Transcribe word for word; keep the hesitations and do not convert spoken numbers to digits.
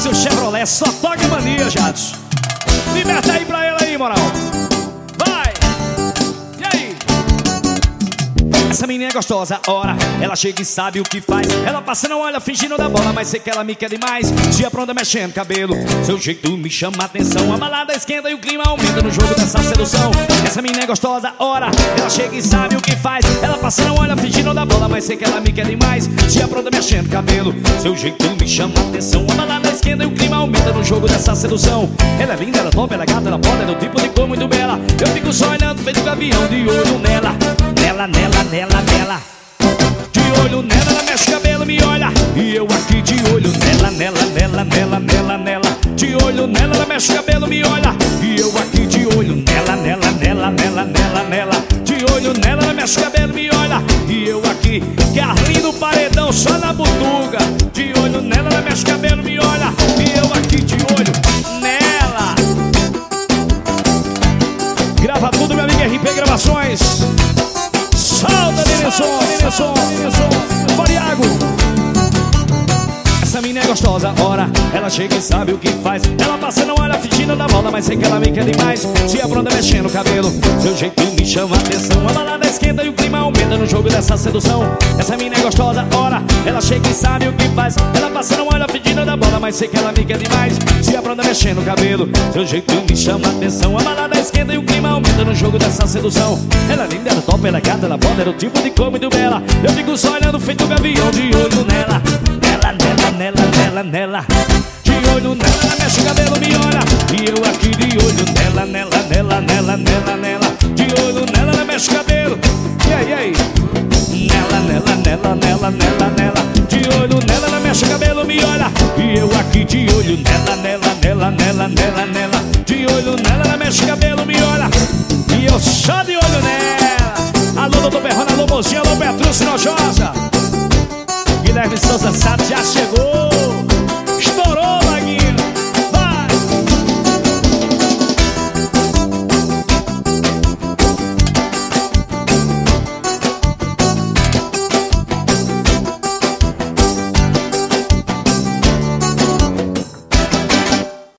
seu Chevrolet só toca mania, Jadson. Liberta aí pra ela aí, moral. Vai! E aí? Essa menina é gostosa, ora, ela chega e sabe o que faz. Ela passa, não olha, fingindo da bola, mas sei que ela me quer demais. Se apronta mexendo cabelo, seu jeito me chama a atenção. A balada esquenta e o clima aumenta no jogo dessa sedução. Essa menina é gostosa, ora, ela chega e sabe o que faz. Ela passa, não olha, fingindo da bola, mas sei que ela me quer demais. Se apronta mexendo cabelo, seu jeito me chama a atenção. A balada esquenta e o clima aumenta no jogo dessa sedução. Ela é linda, ela é top, ela é gata, ela pode, ela é do tipo de cor muito bela. Eu fico só olhando, feito gavião, de olho nela. Nela, nela, nela, nela. De olho nela, ela mexe o cabelo, me olha. E eu aqui de olho nela, nela, nela, nela, nela, nela. De olho nela, ela mexe o cabelo, me olha. E eu aqui de olho nela, nela, nela, nela, nela, nela. De olho nela, ela mexe o cabelo, me olha. E eu aqui, Carlinho do Paredão, só na butuga. De olho nela, ela mexe o cabelo, me olha. E eu aqui de olho nela. Grava tudo, meu amigo R P Gravações. Solta, Denilson, Denilson, Denilson, Fariago. Essa menina é gostosa, ora, ela chega e sabe o que faz. Ela passa, não olha, fingindo da bola, mas sei que ela me quer demais. Se apronta mexendo o cabelo, seu jeito me chama a atenção. A balada esquenta e o clima aumenta no jogo dessa sedução. Essa menina é gostosa, ora, ela chega e sabe o que faz. Ela passa, não olha, fingindo da bola, mas sei que ela me quer demais. Se apronta mexendo o cabelo, seu jeito me chama a atenção. A balada esquenta e o clima aumenta no jogo dessa sedução. Ela é linda, ela é top, ela é gata, ela pode, ela é o tipo de cor muito bela. Eu fico só olhando, feito gavião, de olho nela. Nela, nela, nela, nela, nela. De olho nela, ela mexe o cabelo, me olha. E eu aqui de olho nela, nela, nela, nela, nela, nela. De olho nela, ela mexe o cabelo. E aí, e aí? Nela, nela, nela, nela, nela, nela. De olho nela, ela mexe o cabelo, me olha. E eu aqui de olho nela, nela, nela, nela, nela, nela. De olho nela, ela mexe o cabelo, me olha. E eu só de olho nela. Alô, doutor Berrona, alô, mocinha, alô, Petrúcio Nojosa. Guilherme Souza Sato já chegou.